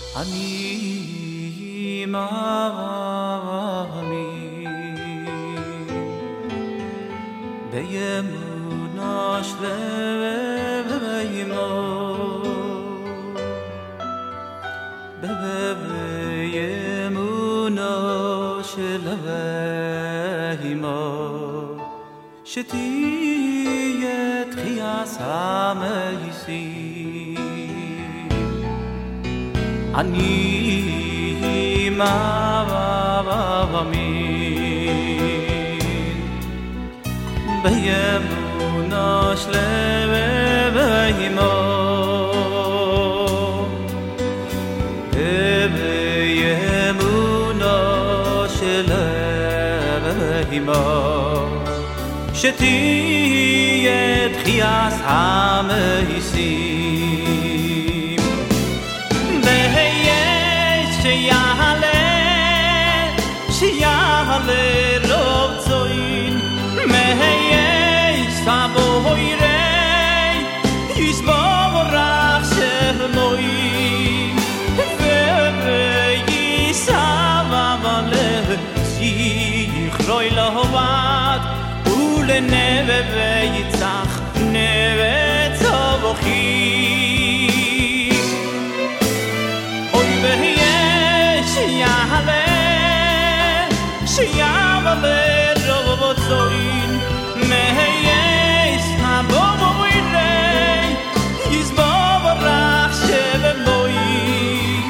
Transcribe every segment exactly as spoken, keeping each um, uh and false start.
אני מאמין באמונה שלמה באמונה שלמה שתהיה תחיית המסים אני מאמין באמונה שלמה באמונה שלמה שתהיה תחיית המסים שיעלה, שיעלה רוב צוין מהי סבוירי יסבורך שמוין וייסבב לזכרוי להוות ולנבא ויצח נבא צבוכי שיעלה, שיעלה רוב צוין מהי סבוירי יסבורך שמוין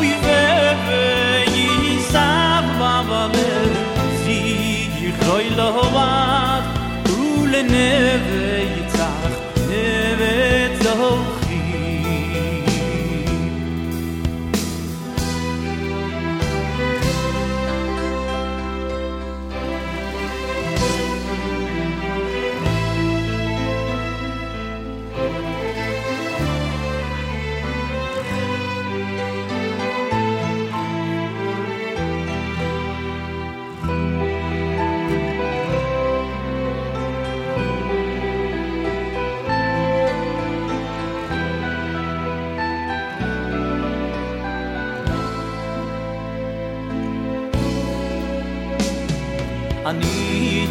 וייסבב לזכרוי להוות ולנבא יצח נבא צבוכי אני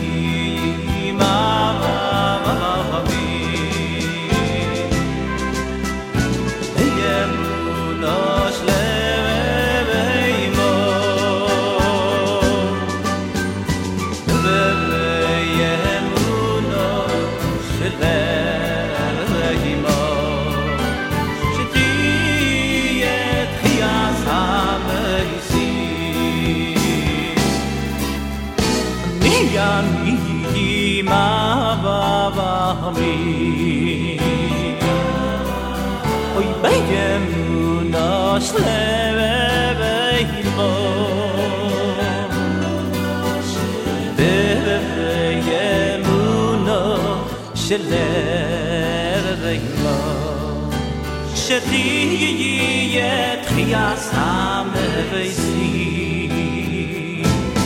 מאמין באמונה שלמה באמונה שלמה שתהיה תחיית המסים אני מאמין אוי באמונה שלמה באמונה שלמה שתהיה תחיית המסים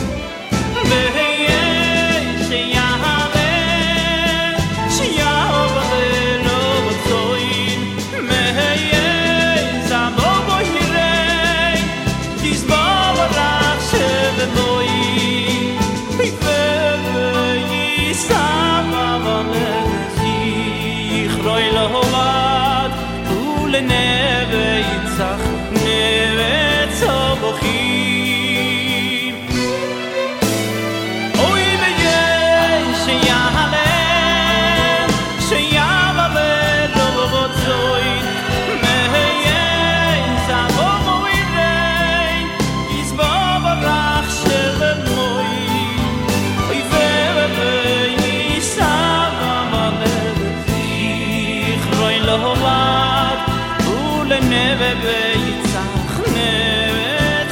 ולנבא יצח נבא צבוכים אוי ויש שיעלה שיעלה רוב צוין מהי סבוירי יסבורך שלמוין אוי וייסבב לזכרוי להוות ולנבא ויצח נבא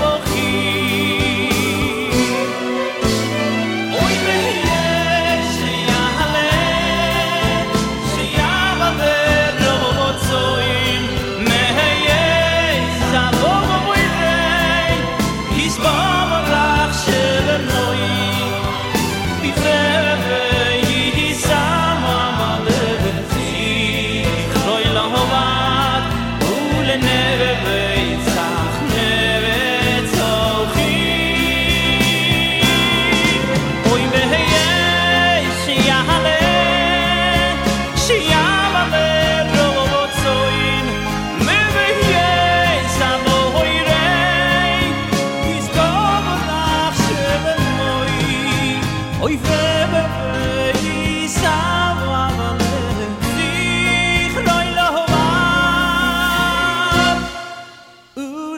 צבוכים אוי ויש שיעלה שיעלה רוב צוין מהי סבוירי יסבורך שלמוין וייסבב לזכרוי להוות ולנבא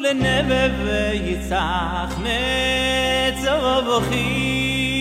leneve yitzach netzavachi